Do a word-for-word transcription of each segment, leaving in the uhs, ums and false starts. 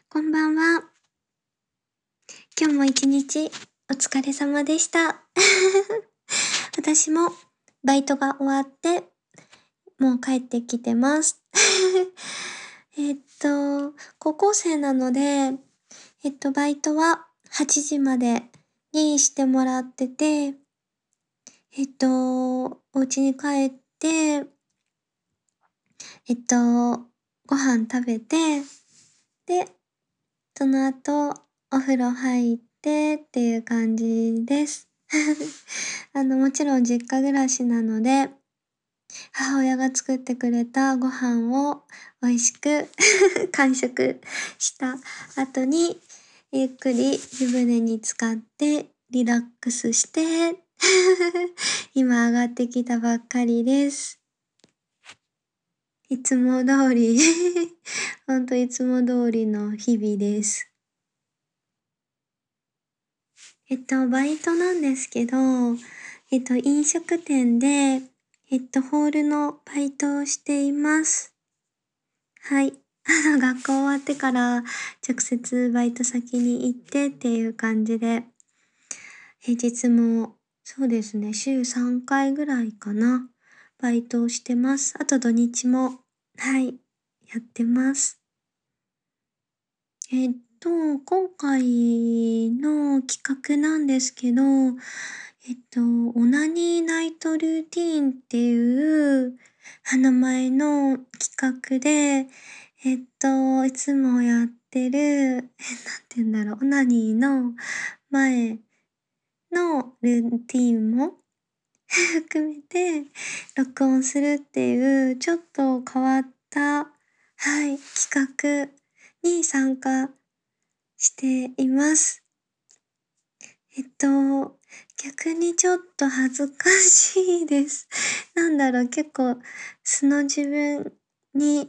こんばんは。今日も一日お疲れ様でした。私もバイトが終わってもう帰ってきてます。えっと、高校生なので、えっと、バイトははちじまでにしてもらってて、えっと、お家に帰って、えっと、ご飯食べて、で、その後、お風呂入ってっていう感じです。あの、もちろん実家暮らしなので、母親が作ってくれたご飯を美味しく完食した後に、ゆっくり湯船に浸かってリラックスして今上がってきたばっかりです。いつも通りほんといつも通りの日々です。えっと、バイトなんですけど、えっと、飲食店で、えっと、ホールのバイトをしています。はい。あの、学校終わってから直接バイト先に行ってっていう感じで、平日もそうですね、週さんかいぐらいかな、バイトをしてます。あと土日も、はい、やってます。えっと、今回の企画なんですけど、えっと、オナニーナイトルーティーンっていう名前の企画で、えっと、いつもやってる、え、なんて言うんだろう、オナニーの前のルーティーンも含めて録音するっていうちょっと変わった、はい、企画に参加しています。えっと、逆にちょっと恥ずかしいです。なんだろう、結構素の自分に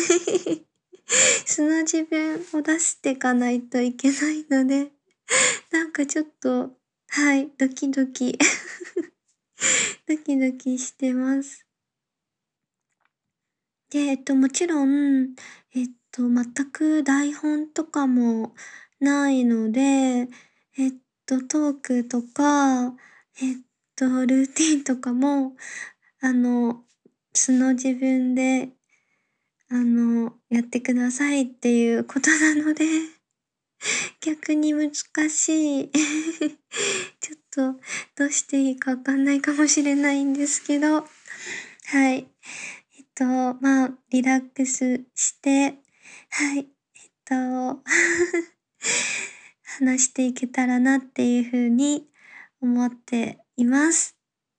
素の自分を出してかないといけないので、なんかちょっと、はい、ドキドキドキドキしてます。で、えっと、もちろん、えっと、全く台本とかもないので、えっと、トークとか、えっと、ルーティンとかも、あの、素の自分で、あの、やってくださいっていうことなので、逆に難しい。ちょっと、どうしていいかわかんないかもしれないんですけど、はい。えっと、まあ、リラックスして、はい、えっと話していけたらなっていう風に思っています。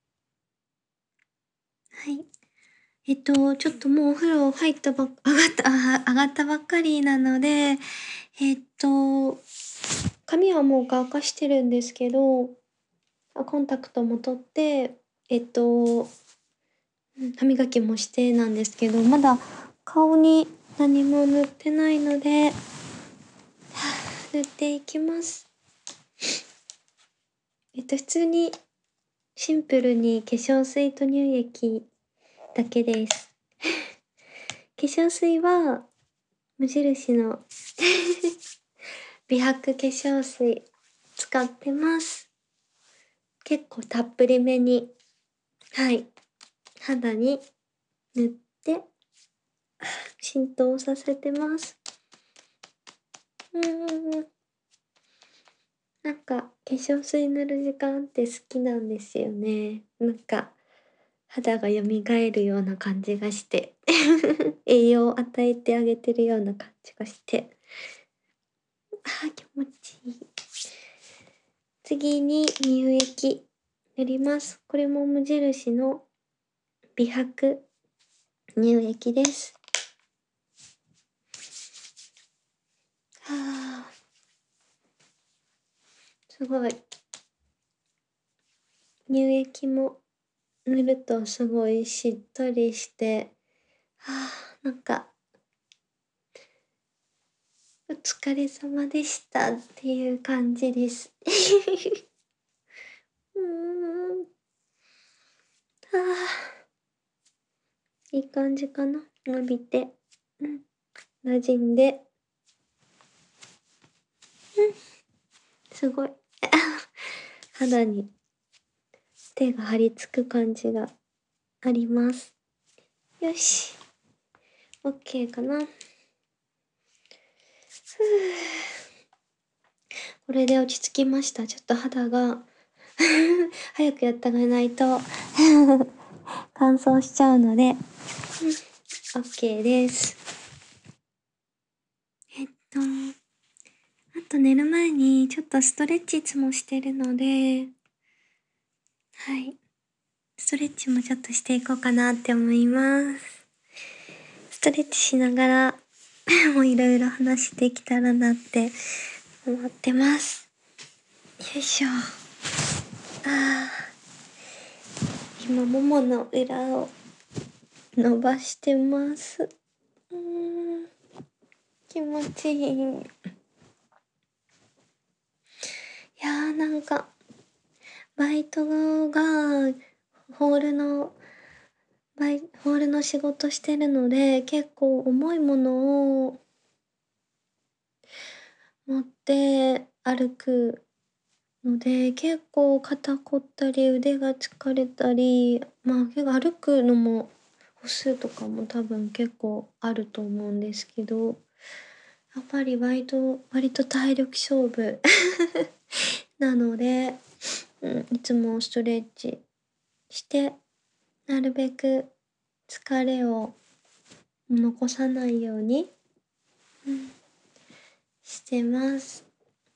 はい。えっと、ちょっともうお風呂入ったばっ上がったあ上がったばっかりなので、えっと、髪はもう乾かしてるんですけど、あ、コンタクトも取って、えっと、うん、歯磨きもしてなんですけど、まだ顔に何も塗ってないので、はあ、塗っていきます。えっと、普通にシンプルに化粧水と乳液だけです。化粧水は無印の美白化粧水使ってます。結構たっぷりめに、はい、肌に塗って浸透させてます。うーん。なんか化粧水塗る時間って好きなんですよね。なんか肌が蘇るような感じがして栄養を与えてあげてるような感じがして、あー気持ちいい。次に乳液塗ります。これも無印の美白乳液です。はあ、すごい。乳液も塗るとすごいしっとりして、はあ、なんかお疲れ様でしたっていう感じです。うーん。はあ、いい感じかな。伸びて、うん、馴染んで。 すごい肌に手が張り付く感じがあります。よし。OK かな。ふぅ。これで落ち着きました。ちょっと肌が早くやってあげないと乾燥しちゃうので、うん、OK です。えっと、あと寝る前にちょっとストレッチいつもしてるので、はい。ストレッチもちょっとしていこうかなって思います。ストレッチしながらもういろいろ話していけたらなって思ってます。よいしょ。あー、今ももの裏を伸ばしてます。うーん、気持ちいい。いやーなんかバイトがホールのバイホールの仕事してるので、結構重いものを持って歩くので、結構肩凝ったり腕が疲れたり、まあ結構歩くのも歩数とかも多分結構あると思うんですけど、やっぱり割と割と体力勝負なので、うん、いつもストレッチしてなるべく疲れを残さないように、うん、してます。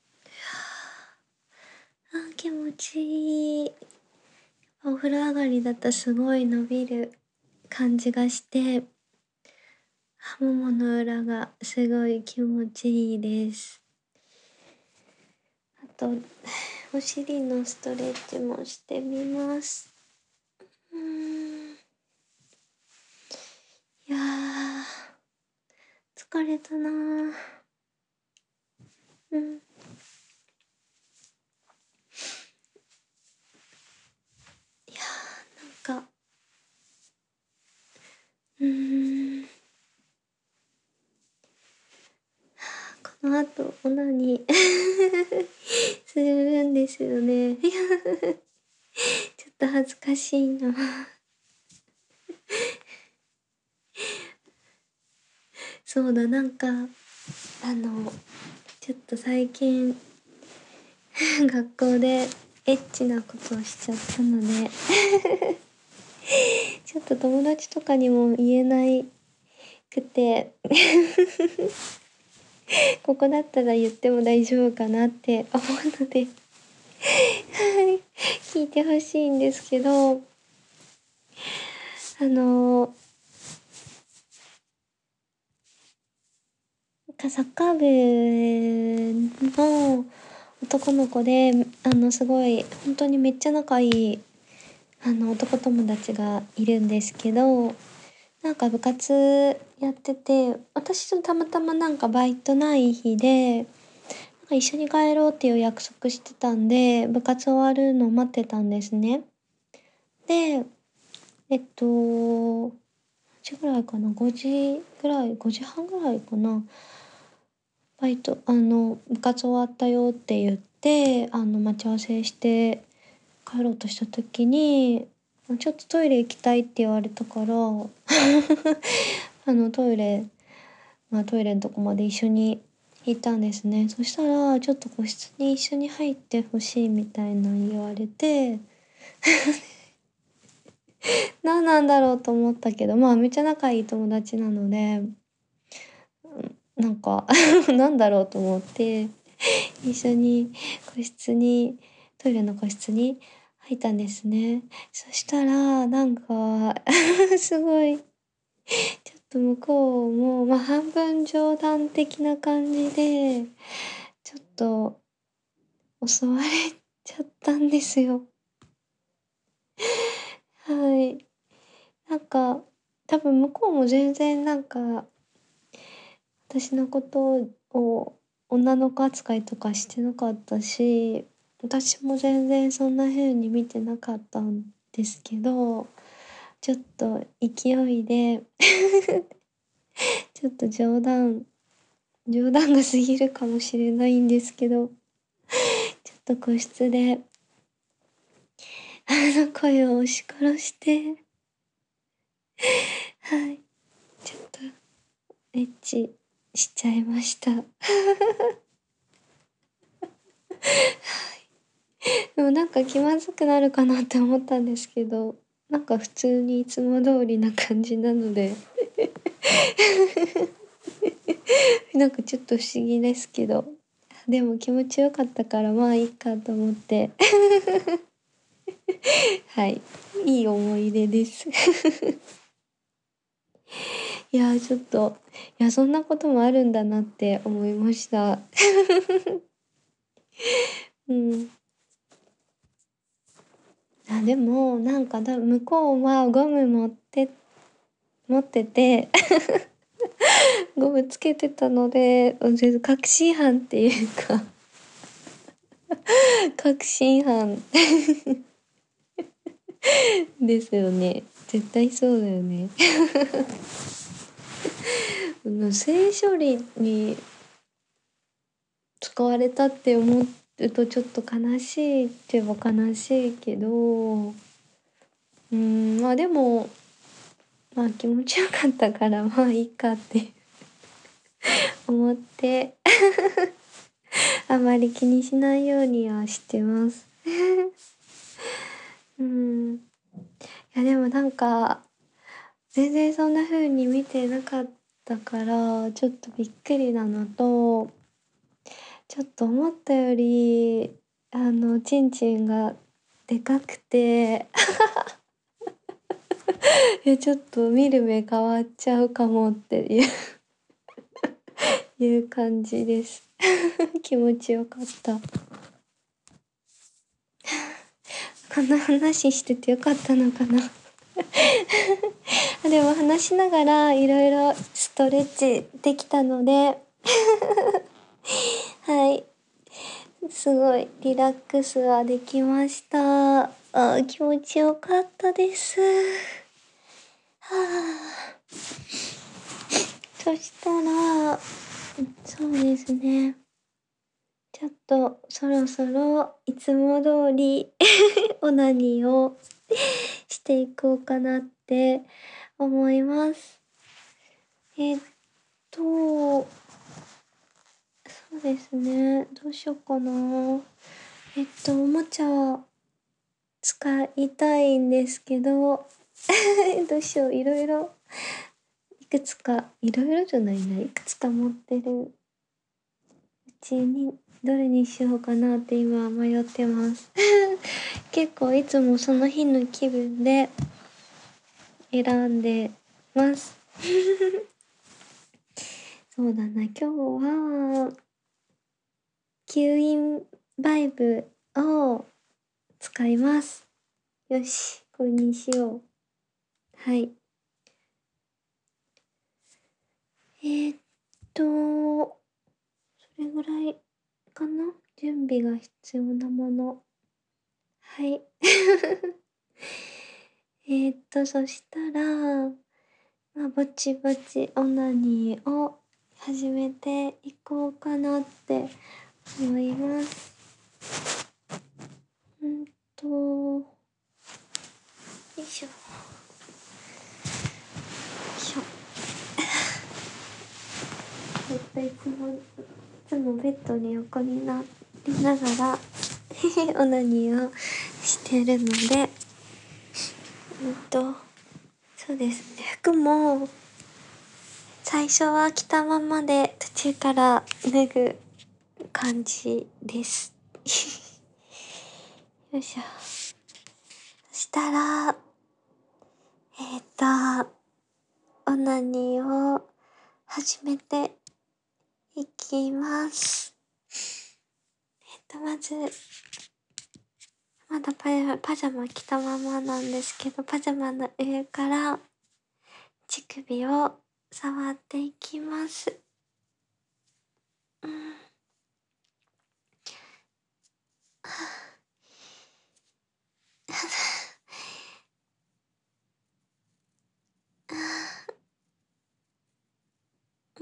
あー、気持ちいい。お風呂上がりだとすごい伸びる感じがして、ももの裏がすごい気持ちいいです。あと、お尻のストレッチもしてみます。うーん。いやー、疲れたなー。うん。いやー、なんか、うーん。この後、オナニーするんですよね。いやちょっと恥ずかしいな。そうだ、なんか、あの、ちょっと最近、学校でエッチなことをしちゃったのでちょっと友達とかにも言えないくてここだったら言っても大丈夫かなって思うので聞いてほしいんですけど、あのサッカー部の男の子で、あのすごい本当にめっちゃ仲いいあの男友達がいるんですけど、なんか部活やってて、私とたまたまなんかバイトない日で、なんか一緒に帰ろうっていう約束してたんで、部活終わるのを待ってたんですね。で、えっと、何時ぐらいかな、ごじぐらい、ごじはんぐらいかな。バイト、あの、部活終わったよって言って、あの、待ち合わせして帰ろうとした時に、ちょっとトイレ行きたいって言われたから、あの、トイレ、まあ、トイレのとこまで一緒に行ったんですね。そしたら、ちょっと個室に一緒に入ってほしいみたいな言われて、何なんだろうと思ったけど、まあ、めっちゃ仲いい友達なので、なんかなんだろうと思って、一緒に個室に、トイレの個室に入ったんですね。そしたら、なんかすごい、ちょっと向こうも、まあ、半分冗談的な感じで、ちょっと襲われちゃったんですよ。はい。なんか、多分向こうも全然なんか、私のことを女の子扱いとかしてなかったし、私も全然そんな風に見てなかったんですけど、ちょっと勢いでちょっと冗談冗談が過ぎるかもしれないんですけど、 と個室で、あの声を押し殺して、はい、ちょっと、エッチしちゃいました。はい。でもなんか気まずくなるかなって思ったんですけど、なんか普通にいつも通りな感じなので、なんかちょっと不思議ですけど、でも気持ちよかったからまあいいかと思って、はい、いい思い出です。いやーちょっと、いやそんなこともあるんだなって思いました。うん。あ、でも、なんかだ向こうはゴム持って持ってて、ゴムつけてたので、うん全然確信犯っていうか、確信犯ですよね。絶対そうだよね。あの性処理に使われたって思うとちょっと悲しいって言えば悲しいけど、うーん、まあでも、まあ気持ちよかったからまあいいかって思って、あまり気にしないようにはしてます。うん。いやでもなんか、全然そんな風に見てなかったから、ちょっとびっくりなのと、ちょっと思ったより、あの、ちんちんがでかくて、いや、ちょっと見る目変わっちゃうかもっていういう感じです。気持ちよかった。こんな話しててよかったのかな。でも話しながらいろいろストレッチできたので、はい。すごいリラックスはできました。あー、気持ちよかったです。はあ。そしたら、そうですね。ちょっとそろそろいつも通りオナニーをしていこうかなって思います。えっと、そうですね。どうしようかな。えっと、おもちゃ使いたいんですけど、どうしよう。いろいろ、いくつか、いろいろじゃないな。いくつか持ってるうちに、どれにしようかなって今迷ってます。結構いつもその日の気分で選んでます。そうだな。今日は、吸引バイブを使います。よし、これにしよう。はい。えー、っと、それぐらいかな準備が必要なもの。はい。えーっと、そしたら、まあ、ぼちぼちオナニーを始めていこうかなって思います。うんと、よいしょ。よいしょ。えっと、いつも、いつもベッドに横になりながら、オナニーをしてるので、うんと、そうですね。服も、最初は着たままで途中から脱ぐ感じです。よいしょ。そしたら、えっと、オナニーを始めていきます。えっと、まず、まだパジャマ、パジャマ着たままなんですけど、パジャマの上から乳首を触っていきます。うん、うん、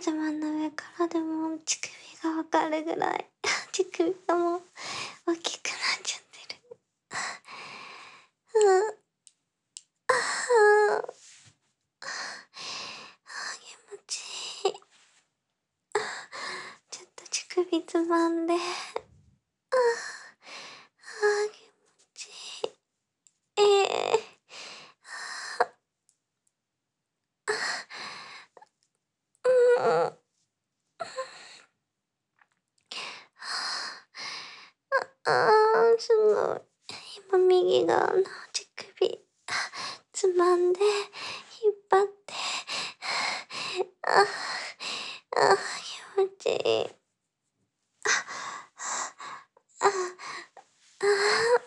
ジャマの上からでも乳首がわかるぐらい乳首がもう大きくなっちゃってる。うんあーあー気持ちいい。ちょっと乳首つまんで、あーあー気持ちいい。ええー、うんあー、すごい。今右側の乳首、つまんで、引っ張って、あ、あ、気持ちいい。あ、あ、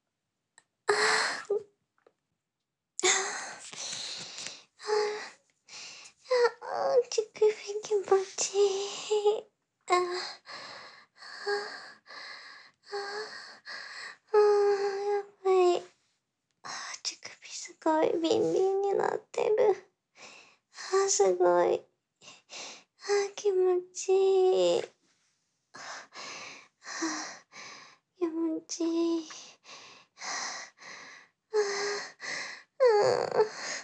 あ、あ、乳首気持ちいい。あ、あ、あ、やばい。あ、乳首すごいビンビンになってる。あ、すごい。あ、気持ちいい。あ、気持ちいい。あ、うん、うん、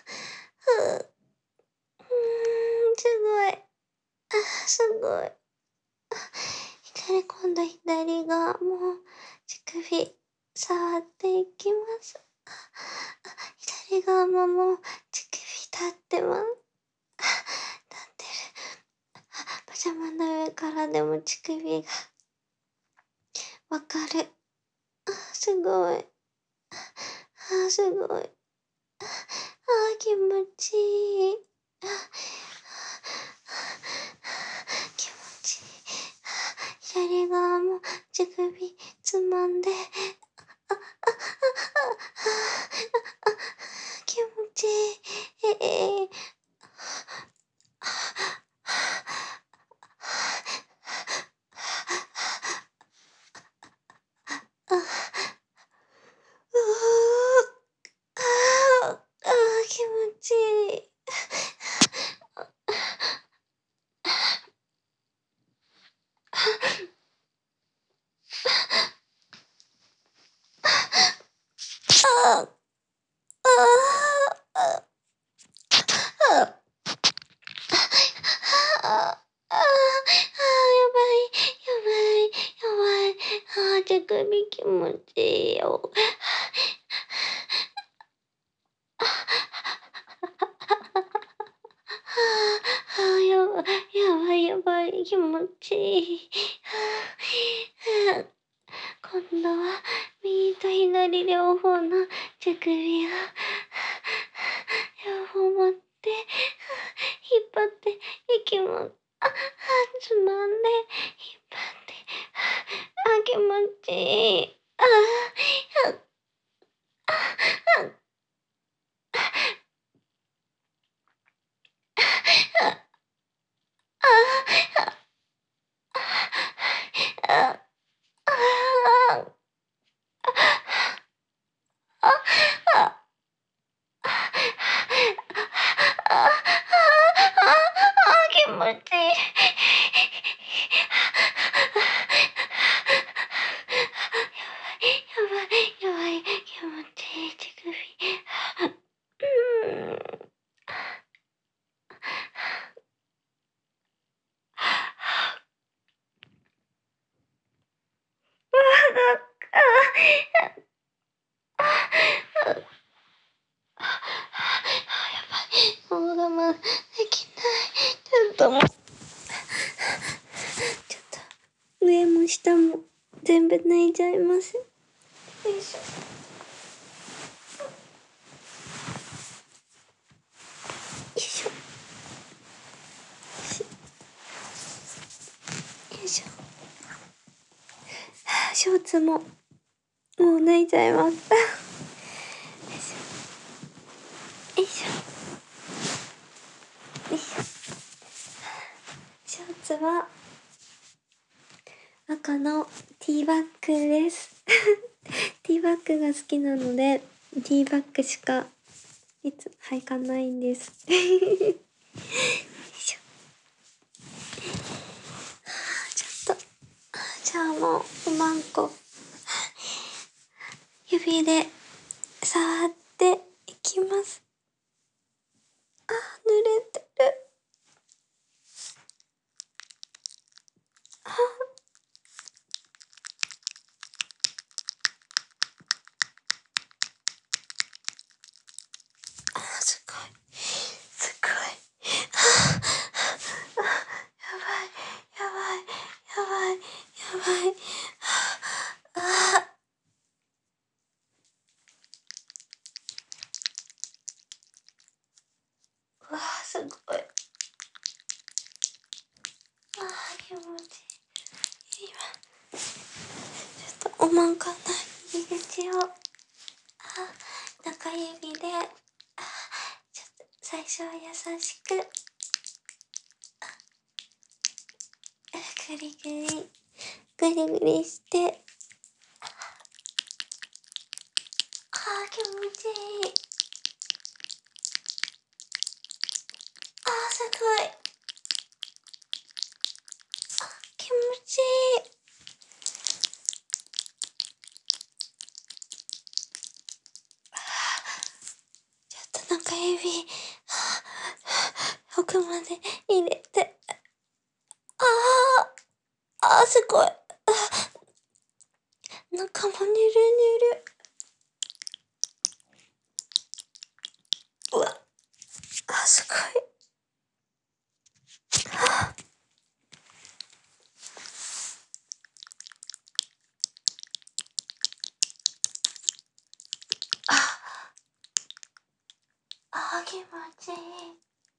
すごい。あ、すごい。左、今度左側も乳首触っていきます。あ、左側ももう乳首立ってます。立ってる。パジャマの上からでも乳首がわかる。あ、すごい。あ、すごい。あ、気持ちいい。あ、気持ちいい。左側も乳首つまんで、あ、あ、あ、あ、あ、気持ちいい。ええあ、うあああ気持ちいい。あああああああ、あ、やばい、やばい、やばい。あー、手首気持ちいいよ。あー、やばい、やばい、やばい、気持ちいい。はあ今度は右と左両方の手首を両方持って引っ張っていきます。あ、あ、つまんで引っ張って、あ、気持ちいい。あ、あ、あ、あ、あ、あ、あ、あ、あ、気持ちいい。やばい、やばい、気持ちいい、手首。うーん。もう我慢できない。ちょっともう、ちょっと、上も下も全部脱いじゃいます。よいしょ。よいしょ。よいしょ。はあ、ショーツも、もう脱いじゃいます。よいしょ。よいしょ。よいしょ。ショーツは、赤のティーバッグです。ティーバッグが好きなので、ティーバッグしかいつ履かないんです。よいしょ。 じゃあもう、おまんこ、指で触っていきます。あ、濡れてる。あ、あ、すごい。すごい。あ、あ、やばい、やばい、やばい、やばい。あ、うわあ、すごい。あー、気持ちいい。今、ちょっとおまんこの入り口を、あ、中指で、あ、ちょっと最初は優しく、ぐりぐり、ぐりぐりして、あー、気持ちいい。あー、すごい。気持ちいい。ちょっと中指、奥まで入れて、あー、あー、すごい。中もぬるぬる。うわ、あ、すごい。あ、あー、気持ちいい。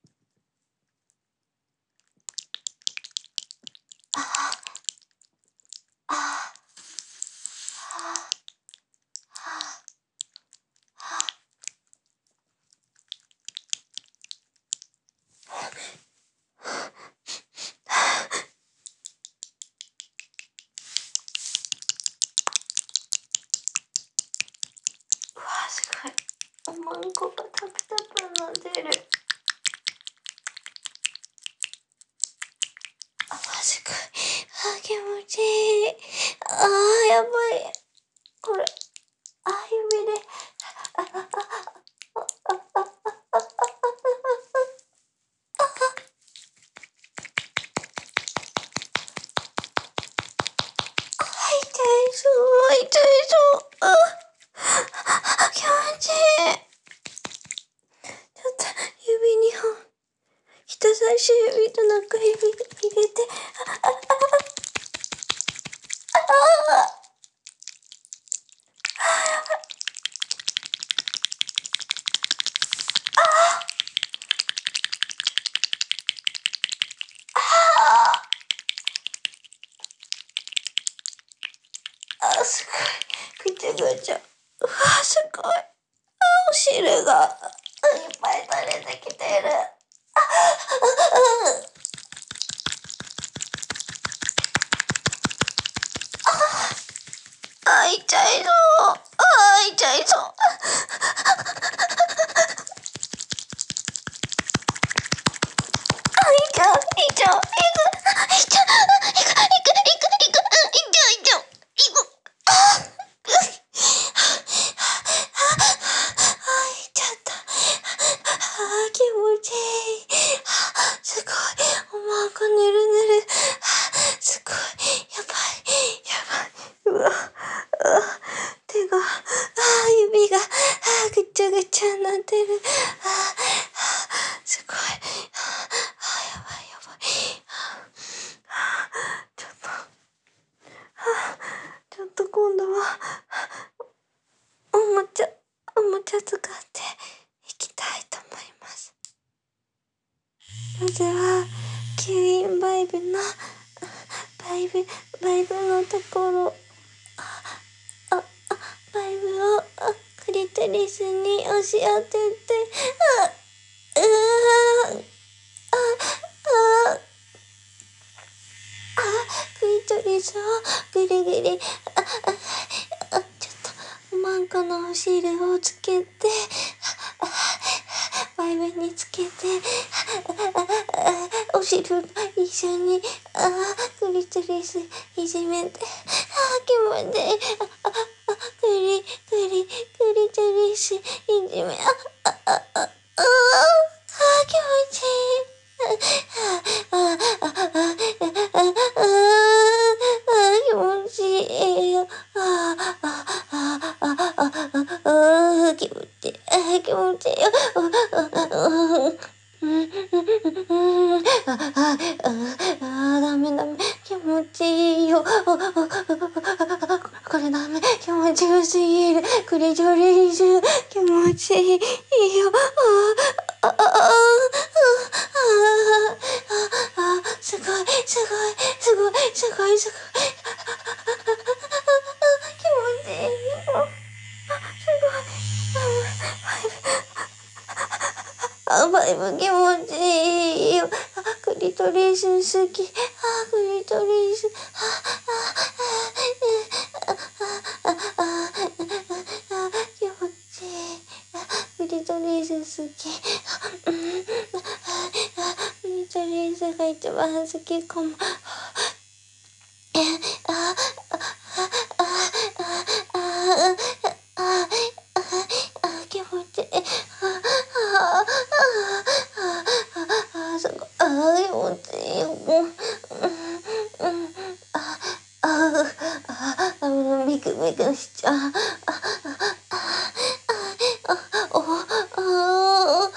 あー、あー、あー、あー、うわ、すごい。おまんこがたくたくなってる。あ、すごい。あ、気持ちいい。あー、やばい。これ、あ、指で、あ、あ、あ、あ、あ、あ、あ、あ、あ、痛い、すごい痛いそう。あ、気持ちいい。ちょっと、指にほん、人差し指と中指入れて、あ、あ、あ、あ、あ、あ、すごい。ぐちゃぐちゃ。うわ、すごい。あ、お汁がいっぱい垂れてきてる。あ、うん。あ、痛いぞ。あ、痛いぞ。あ、痛い、痛い、痛い、痛い、痛い、痛い、痛い、痛い、痛い、痛い、痛い、痛い、あ、いっちゃった。あ、気持ちいい。すごい。おまんこぬるぬる。すごい。やばい。やばい。うわ。あ、手が、あ、指が、あ、ぐちゃぐちゃになってる。あ、すごい。あ、やばいやばい。ちょっと、ちょっと今度は、おもちゃ、おもちゃ使っていきたいと思います。まずは、吸引バイブの、バイブ、バイブのところ、あ、あ、バイブを、あ、クリトリスに押し当てて、あ、うー、あ、あ、あ、クリトリスをぐりぐり、あ、あ、あ、ちょっと、おまんこのお汁をつけて、あ、バイイブにつけて、お尻一緒に、あクリトリスいじめて、あ気持ちいい、あクリクリクリトリスいじめ、ああああああ気持ちいい。ああああああ気持ちいいよ。あああああああ気持ちいい。あ気持ちいいよ。あああダメダメ気持ちいいよ。これダメ気持ちよすぎる。クリトリス気持ちいいよ。あああああすごいすごいすごいすごいすごい気持ちいいよ。すごいあファイブ気持ちいいよ。クリトリス好き。あクリトリス気持ちいい。クリトリス好き。クリトリスが一番好きかも。あ気持ちいい。あすごい。あ気持ちいいよ。あああビクビクしちゃう。おあ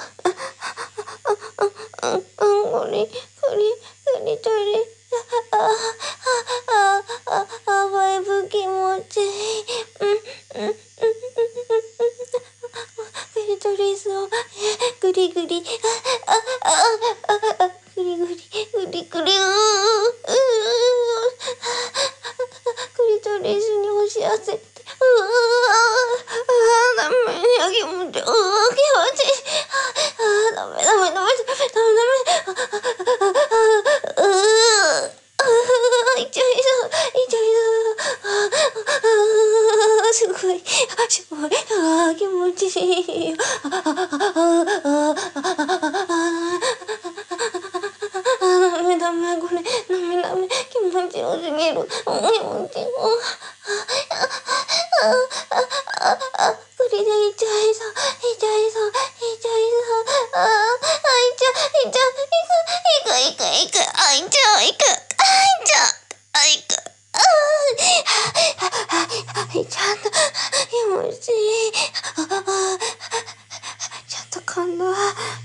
これこれこれとれああああファイブ気持ちいい。うんうんクリトリスをグリグリああああグリグリグリグリうクリトリスに押し寄せてうあダメ気持ちいい。う気持ちいい。あダメダメダメダメダメダメう痛いそう痛いそうすごいすごいあ気持ちいい。ダメダメこれダメダメ気持ちよすぎる。気持ちよこれで痛いそう痛いそう痛いそうああ痛い痛いいくいくいくいくあ痛いいくあ痛いいくああちゃんと気持ちいい。ちゃんと今度は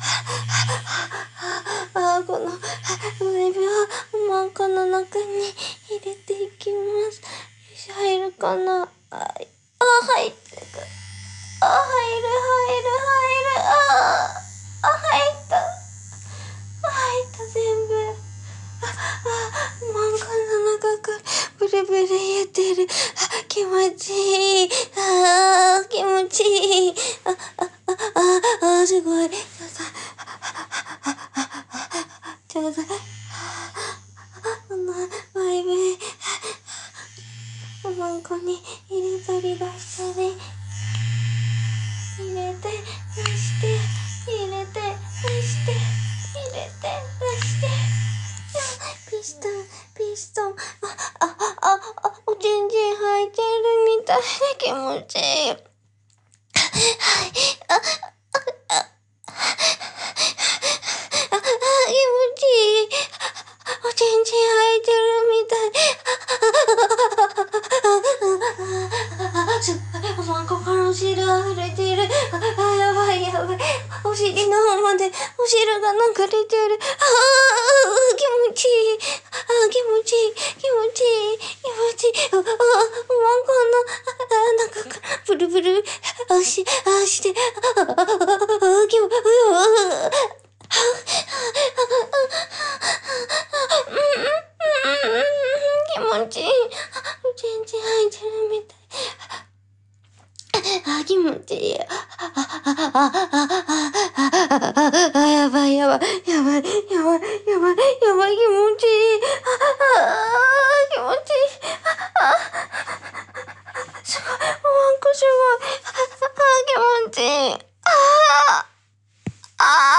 あこの指をマンコの中に入れていきます。入るかな。あ入ってく。あ入る入る入るああ入った入った全部。ああマンコの中からブルブル言ってる。あ気持ちいい。あ気持ちいい。ああああすごい。ちょうどこのワイブマンコに入れたり出したり入れて出して入れて出して入れて出してピストンピストンああああおちんちん入ってるみたいで気持ちいい。はいああああ気持ちいい。おちんちん入ってるみたい。すごいマンコからお汁溢れてる。あやばいやばいお尻の方までお汁が流れてる。ああ気持ちいい。あ気持ちいい気持ちいい気持ちいい。ああマンコの中からブルブルあしあしてあああ気持ちいい。気持ちいい。全然入ってるみたい。あ、気持ちいい。あ、あ、あ、あ、あ、あ、やばいやばいやばいやばいやばいやばい気持ちいい。あ、気持ちいい。あ、すごい。ワンコすごい。あ、気持ちいい。あ、あ。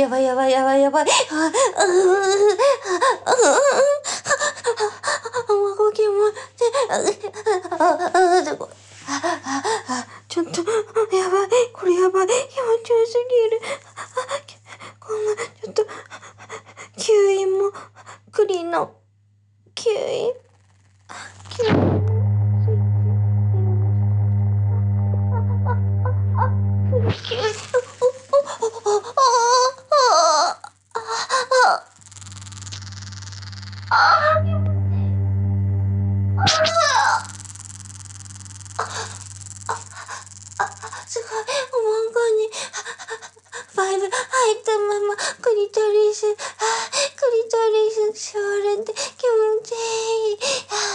やばいやばいやばいやばい。あ、ううう、あ、ううう、もう気持ち、あ、あ、あ、すごい。あ、あ、あ、ちょっと、やばい。これやばい。気持ちよすぎる。あ、こんな、ちょっと、吸引も、栗の、吸引、吸引。すごい、おまんこに、バイブ入ったまま、クリトリス、クリトリス、触れて気持ちいい。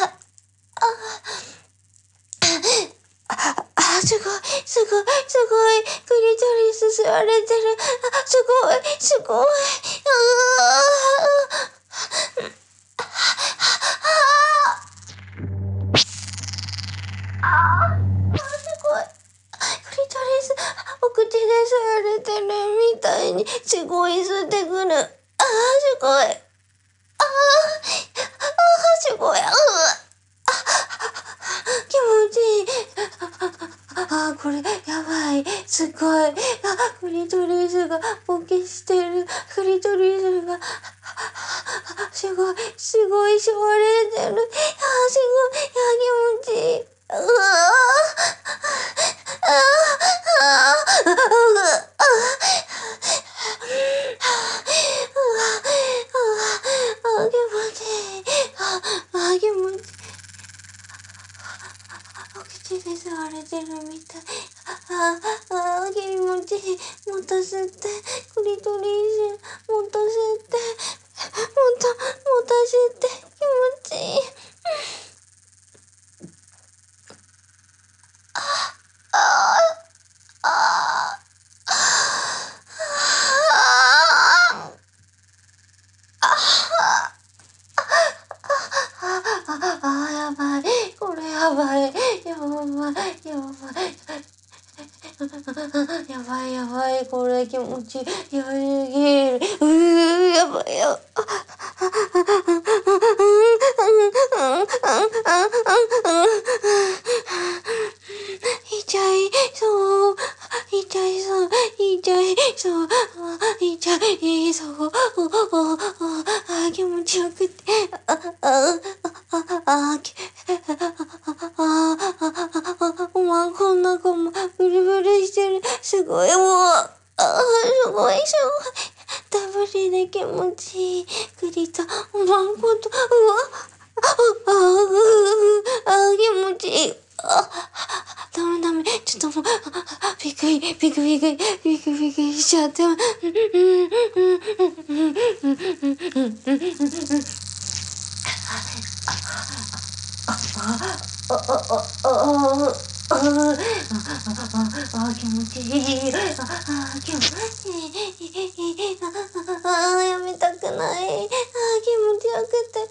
あ、あ、すごい、すごい、すごい、クリトリス吸われてる。あ、すごい、すごい。ああ、すごい。クリトリス、お口で吸われてるみたいに、すごい吸ってくる。ああ、すごい。ああ、ああ、すごい。ああ、気持ちいい。ああ、これ、やばい。すごい。あ、クリトリスがボケしてる。クリトリスが、すごい、すごい吸われてる。ああ、すごい。あ、気持ちいい。うわあ、ああ、ああ、気持ちいい。ああ、気持ちいい。お口で吸われてるみたい。ああ、あ、気持ちいい。もっと吸って、クリトリス、もっと吸って、もっと、もっと吸って、気持ちいい。ああ、ああ、ああ、やばい。これやばい。やばい。やばい。やばいやばい。これ気持ちよすぎる。うー、やばいよ。痛いそう。痛いそう。痛いそう。痛いそう。あ、気持ちよくて。あ、あ、あ、あ、あ、あ、おまんこんな子もブルブルしてる。すごいもう。あ、すごいすごい。ダブルで気持ちいい。クリとおまんこと、うわ。あ、あ、あ、気持ちいい。あ、ダメダメ。ちょっともう、びっくり、びっくり、びっくり、びっくり、びっくりしちゃって。うん、うん、うん、うん、うん、うん、うん、うん。あ、あ、あ、あ、あ、あ、あ、気持ちいい。あ、あ、気持ちいい。あ、あ、やめたくない。あ、気持ちよくて。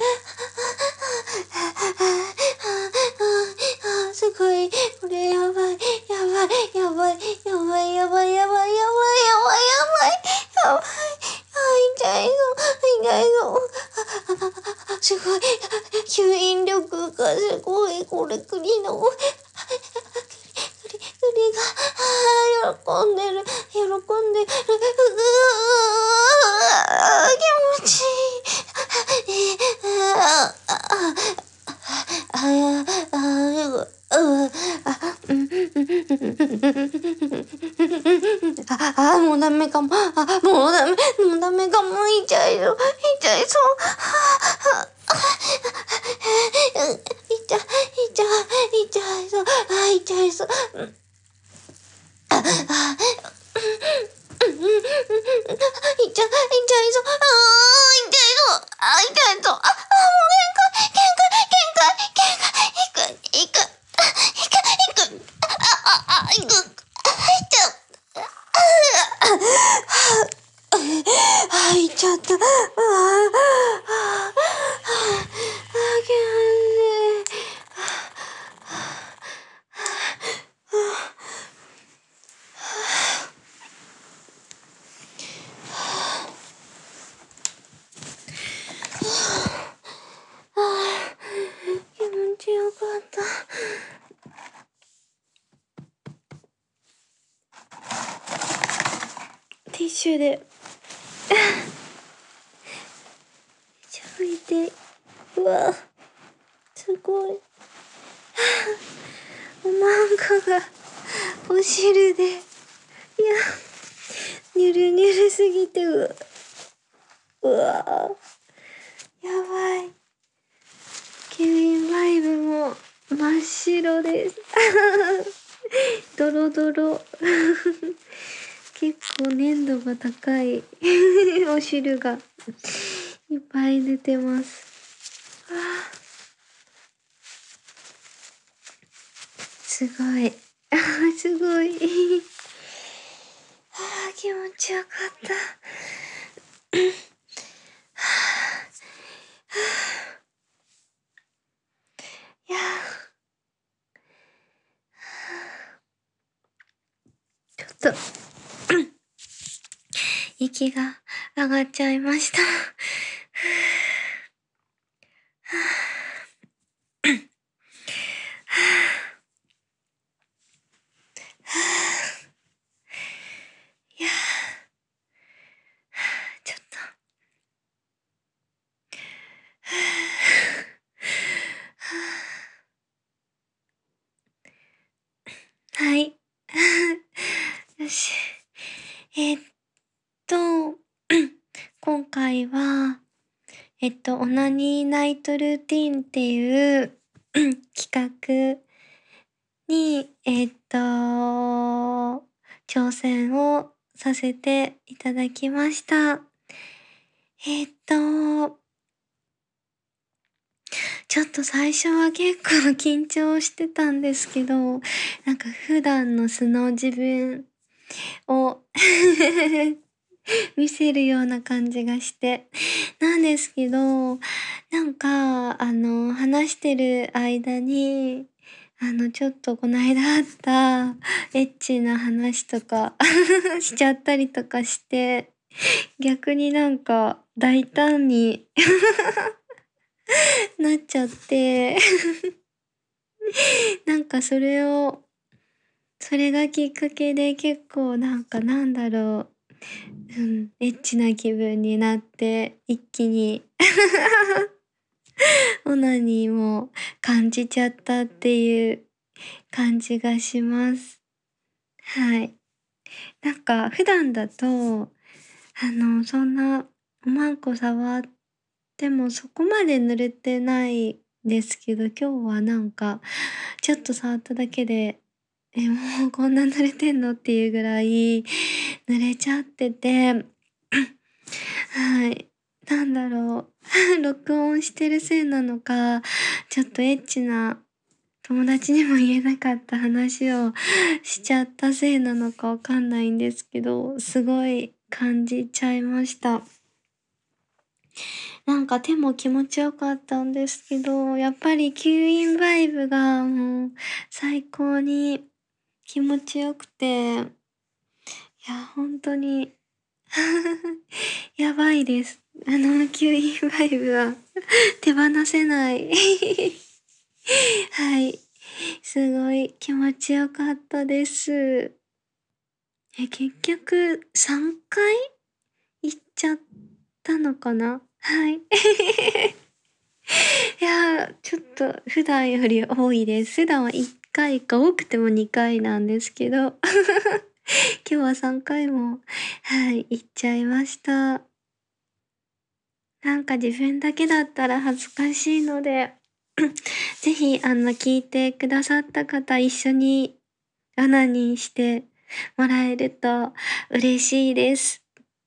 あ、すごい。これやばい。やばい。やばい。やばい。やばい。やばい。やばい。やばい。やばい。やばい。あ、痛いぞ。痛いぞ。すごい。吸引力がすごい。これ栗の。栗、栗が、喜んでる。喜んでる。うー、気持ちいい。ああ、ああ、ああ、すごい。あ、うん、あ、あ、もうダメかも。あ、もうダメ、もうダメかも。痛いぞ、痛いぞ。痛い、痛い、痛いぞ。あ、痛いぞ。あ、あ、痛い、痛いぞ。あー、痛いぞ。あ、痛いぞ。あ、もう限界、限界、限界、限界、いく、いく、いく、いく、いく、あ、あ、あ、いく、あ、いっちゃう。あ、いっちゃった。ああ、ああ、あ、気持ちいい。 ティッシュでちょ拭いて、うわすごいおまんこがお汁で、いやニュルニュルすぎて、うわうわやばい。キウイバイブも真っ白ですドロドロ結構粘度が高いお汁がいっぱい出てます。わあすごいすごいあー気持ちよかったいやちょっと息が上がっちゃいましたいやちょっとはいよしえー、っと今回はえっとオナニーナイトルーティンっていう企画にえっと挑戦をさせていただきました。えっとちょっと最初は結構緊張してたんですけど、なんか普段の素の自分を見せるような感じがして。なんですけど、なんか、あの、話してる間に、あの、ちょっとこの間あったエッチな話とかしちゃったりとかして、逆になんか大胆になっちゃってなんかそれを、それがきっかけで結構なんかなんだろう、うん、エッチな気分になって、一気にオナニーも感じちゃったっていう感じがします。はい。なんか普段だと、あの、そんなおまんこ触ってもそこまで濡れてないですけど、今日はなんかちょっと触っただけで、え、もうこんな濡れてんのっていうぐらい濡れちゃってて、はい。なんだろう。録音してるせいなのか、ちょっとエッチな友達にも言えなかった話をしちゃったせいなのかわかんないんですけど、すごい感じちゃいました。なんか手も気持ちよかったんですけど、やっぱり吸引バイブがもう最高に気持ちよくて、いや、本当にやばいです。あの、吸引バイブは手放せないはい。すごい気持ちよかったです。え、結局さんかい行っちゃったのかなはい。いや、ちょっと普段より多いです。普段はいっかいか多くてもにかいなんですけど、今日はさんかいも、はい、行っちゃいました。なんか自分だけだったら恥ずかしいので、ぜひ、あの、聞いてくださった方、一緒にオナニーしてもらえると嬉しいです。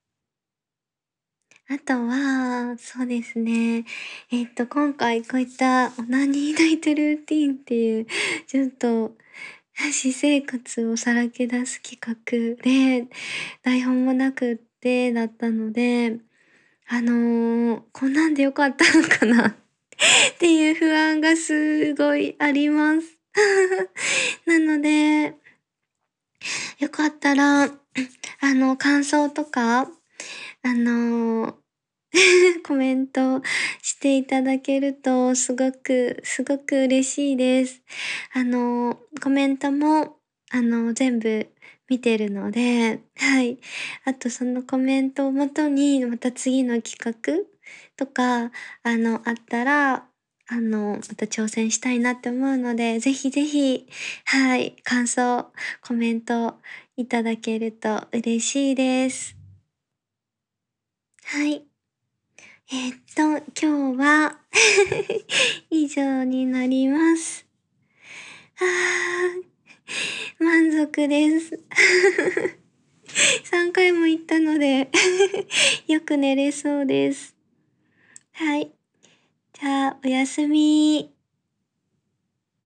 あとは、そうですね。えっと、今回こういったオナニーナイトルーティンっていう、ちょっと、私生活をさらけ出す企画で、台本もなくってだったので、あのー、こんなんでよかったのかなっていう不安がすごいあります。なので、よかったら、あの、感想とか、あのコメントしていただけるとすごく、すごく嬉しいです。あの、コメントも、 あの、全部見てるので、はい。あとそのコメントをもとに、また次の企画とか、あの、あったら、あの、また挑戦したいなって思うので、ぜひぜひ、はい、感想、コメントいただけると嬉しいです。はい。えーっと、今日は以上になります。あー、満足です。さんかいも行ったのでよく寝れそうです。はい。じゃあ、おやすみ。